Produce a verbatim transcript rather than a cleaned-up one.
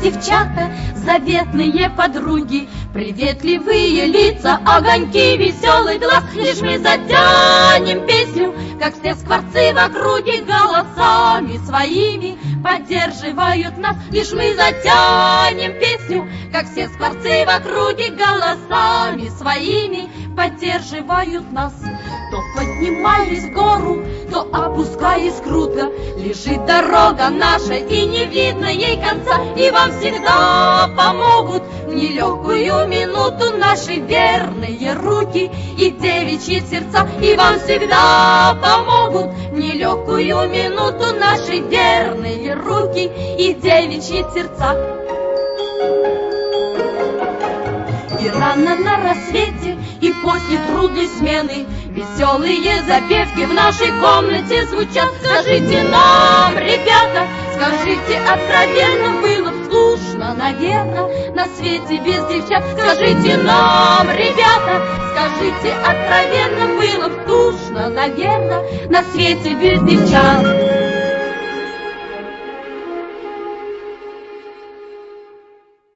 девчата, заветные подруги, приветливые лица, огоньки, веселый глаз. Лишь мы затянем песню, как все скворцы в округе, голосами своими поддерживают нас. Лишь мы затянем песню, как все скворцы в округе, голосами своими поддерживают нас. То поднимаясь в гору, то опускаясь круто, лежит дорога наша, и не видно ей конца. И вам всегда помогут в нелегкую минуту наши верные руки и девичьи сердца. И вам всегда помогут в нелегкую минуту наши верные руки и девичьи сердца. И рано на рассвете, и после трудной смены веселые запевки в нашей комнате звучат. Скажите нам, ребята, скажите откровенно, было б скучно, наверно, на свете без девчат. Скажите нам, ребята, скажите откровенно, было б скучно, наверно, на свете без девчат.